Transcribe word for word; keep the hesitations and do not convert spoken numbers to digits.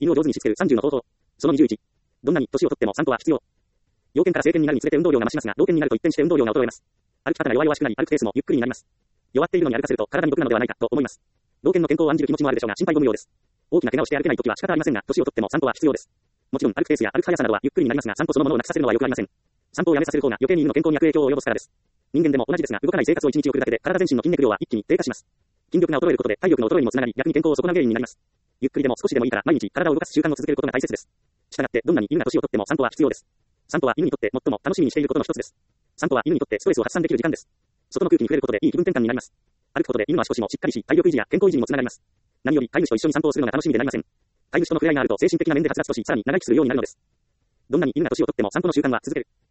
犬を上手にしつけるさんじゅうの方法。そのにじゅういち。どんなに年をとっても散歩は必要。要件から成犬になるにつれて運動量が増しますが、老犬になると一転して運動量が衰えます。歩き方が弱々しくなり、歩くペースもゆっくりになります。弱っているのに歩かせると体に毒なのではないかと思います。老犬の健康を案じる気持ちもあるでしょうが、心配ご無用です。大きな怪我をして歩けないときは仕方ありませんが、年をとっても散歩は必要です。もちろん歩くペースや歩く速さなどはゆっくりになりますが、散歩そのものをなくさせるのは良くありません。散歩をやめさせる方が余計に犬の健康に悪影響を及ぼすからです。人間でも同じですが、動かない生活を一日送るだけで体全身の筋肉量は一気に低下します。筋力が衰えることで体力の衰えにもつながり、逆に健康を損なう原因になります。ゆっくりでも少しでもいいから毎日体を動かす習慣を続けることが大切です。したがってどんなに犬が年をとっても散歩は必要です。散歩は犬にとって最も楽しみにしていることの一つです。散歩は犬にとってストレスを発散できる時間です。外の空気に触れることでいい気分転換になります。歩くことで犬の足腰もしっかりし、体力維持や健康維持にもつながります。何より飼い主と一緒に散歩をするのが楽しみでなりません。飼い主との触れ合いがあると精神的な面ではつらつとし、さらに長生きするようになるのです。どんなに犬が年をとっても散歩の習慣は続ける。